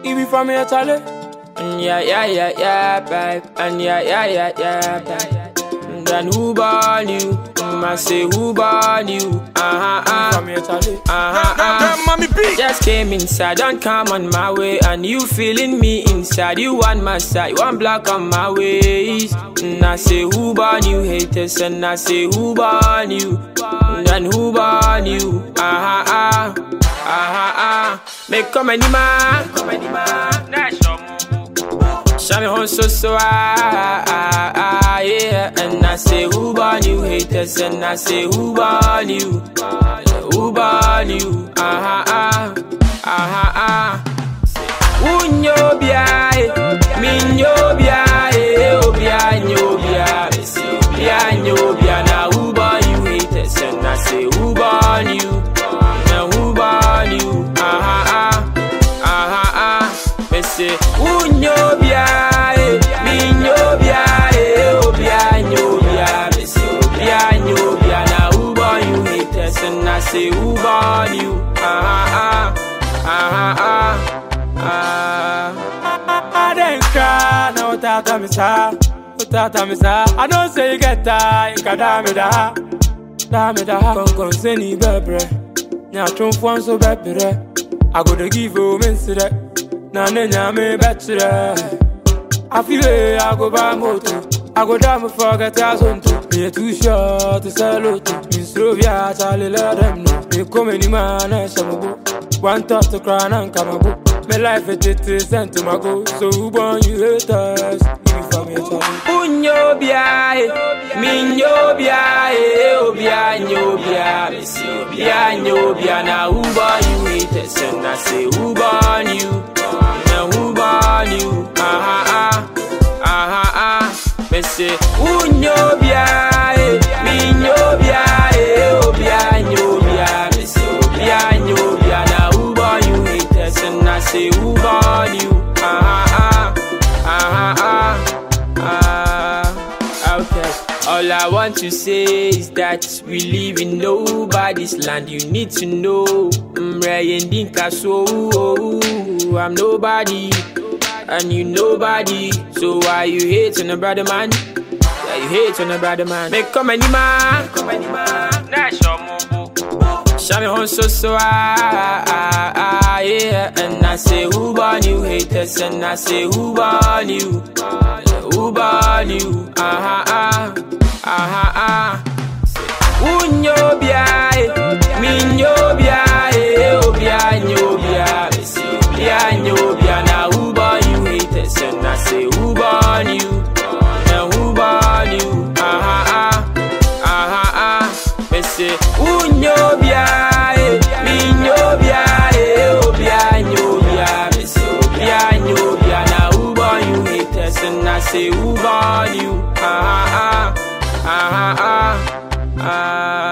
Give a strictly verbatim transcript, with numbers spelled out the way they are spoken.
You be from here, Charlie? And yeah, yeah, yeah, yeah, babe. And yeah, yeah, yeah, yeah, babe. And then who born you? Mm, I say who born you? Uh-huh, uh. From here, Charlie? Uh-huh, uh. Mommy B. Just came inside, don't come on my way. And you feeling me inside. You want my side, you want block on my waist. And I say who born you? Haters. And I say who born you? And then who born you? Uh-huh, uh. Uh-huh, uh. Make come any man. Come any man. Nice. Show me home so so ah, ah, ah, yeah. And I say who born you haters. And I say who born you? Who born you? Ah ah ah ah. Who nyo bia? Me nyo bia? Oh bia nyo bia? Bia nyo bia? Now who born you haters? And I say who born you? Now who born you? Ah ah ah ah. Me say who nyo bia? And I say who born you? Ah ah ah ah ah. I didn't cry, no without me sa, without me sa. I don't say you get that, you can damn it da, damn it da. Come come say ni bebre, nya trump one so bebre. I go to give you men say that, na ne nya me betre. I feel it, I go buy motor. I go down before I get your son too. Me too short to sell out to. Me Slovia, Charlie, let them know. Me come any man, I shall go. One thought to cry and come go. My life is it is sent to my go. So who born you haters? You for me, Charlie. Unyo bia, me nyo bia, oh bia nyo bia, bia nyo bia. Now who born you haters? And I say who born you? Now who born you? Ah ah ah ah ah. Me say, who nyo bia, me nyo bia, oh bia nyo bia, me say, oh bia nyo bia. Now who born you haters? And I say who born you? Ah ah ah ah ah ah. Okay. All I want to say is that we live in nobody's land. You need to know, so I'm nobody. And you nobody, so why you hate on a brother man? Yeah, you hate on a brother man. Make come any man, come any man. Nice your move. Show me home so so ah, ah, ah, yeah. And I say who born you haters? And I say who born you? Who born you? Ah ah ah ah ah. Who nyo bia? Me nyo bia? Oh bia nyo bia? Bia nyo bia? Now who born you haters? And I say who born you? Now who born you? Ah ah ah ah ah. Me say who nyo bia? Me nyo bia? Oh bia nyo bia? Me say oh bia nyo bia? Now who born you haters? And I say who born you? Ah ah ah ah ah ah.